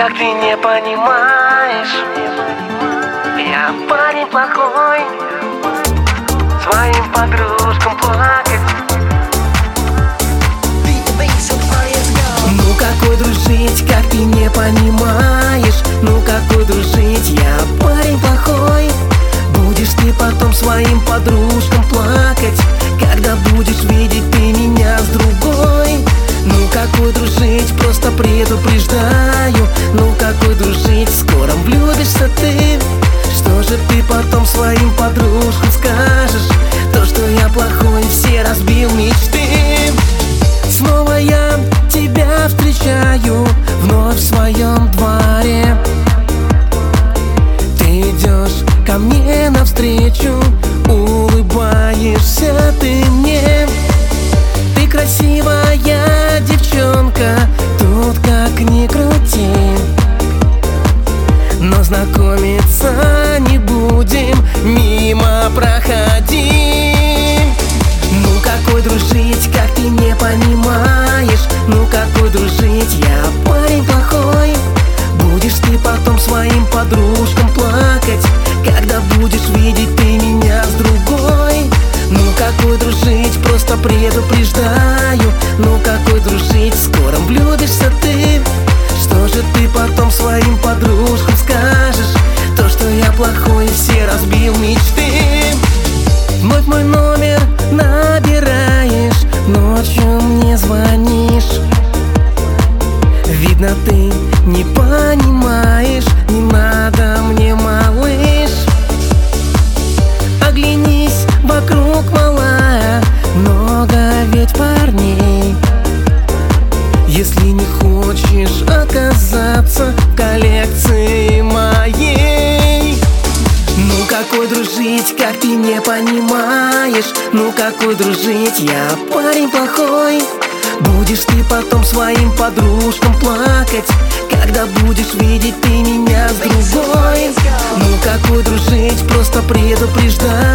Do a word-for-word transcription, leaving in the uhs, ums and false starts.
как ты не понимаешь, я парень плохой, своим подружкам плакать. Ну какой дружить, как ты не понимаешь? Ну какой дружить, я парень плохой. Будешь ты потом своим подружкам плакать, когда будешь видеть ты меня с другой. Ну какой дружить, просто предупреждаю. Ну какой дружить, скоро влюбишься ты. Что же ты потом своим подружкам скажешь? То, что я плохой, все разбил мечты. Снова я тебя встречаю вновь в своем дворе. Ты идешь ко мне навстречу, улыбаешься ты мне. Ты красивая девчонка, тут как ни крути, но знакомиться не будем, мимо проходим. Ну какой дружить, как ты не понимаешь? Ну какой дружить, я парень плохой. Будешь ты потом своим подружкам плакать, когда будешь видеть ты меня с другой. Ну какой дружить, просто предупреждаю. Ну какой дружить, скоро влюбишься ты. Что же ты потом своим подружкам скажешь? То, что я плохой, все разбил мечты. Вновь мой номер набираешь, ночью мне звонишь. Видно, ты не понимаешь, не надо мне, малыш. Оглянись вокруг, малая, много ведь парней. Если не хочешь оказаться в коллекции моей. Ну какой дружить, как ты не понимаешь? Ну какой дружить, я парень плохой. Будешь ты потом своим подружкам плакать, когда будешь видеть ты меня с другой. Ну какой дружить, просто предупреждай.